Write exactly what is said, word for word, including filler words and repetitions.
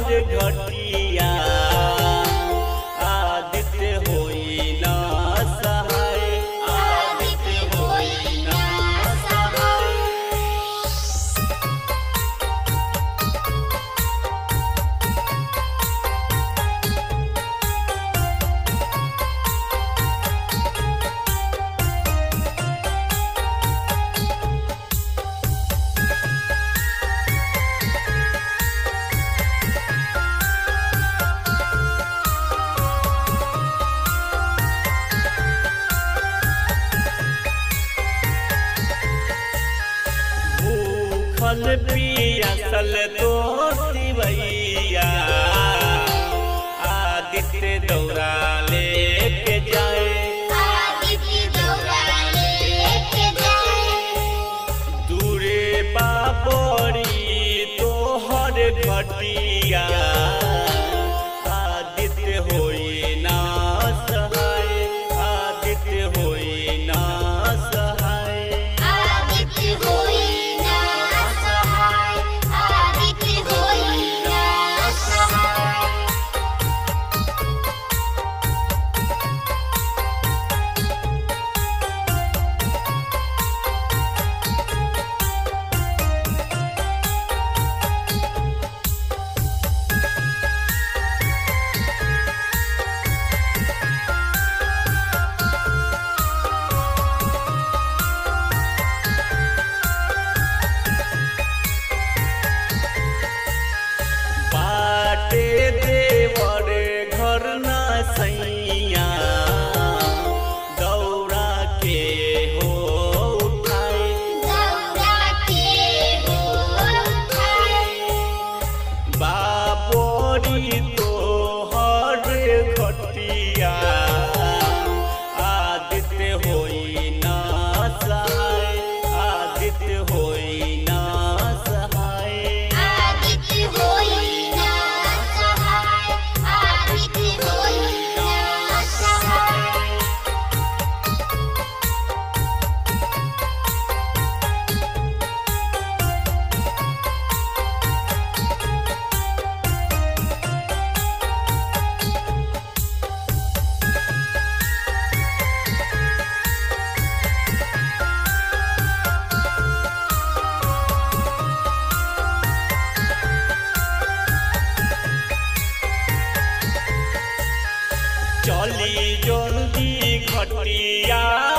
हर घटिया आदित्य होई ना सहाय आदित्य होई ना सहाय। फल पियासल तो शिवैया आदित्य दौरा लेके जाए आदित्य दौरा लेके जाए। दूरे बाबरी तो हर घटिया आदित्य होई ना सहाय आदित्य होई ना सहाय आदित्य होई देवर घर ना सैया दौरा के हो उठाए दौरा के हो उठाए। बाबरी तो हर घटिया आदित्य होई ना सहाय आदित्य होई ना सहाय आदित्य होई चली जल्दी घटिया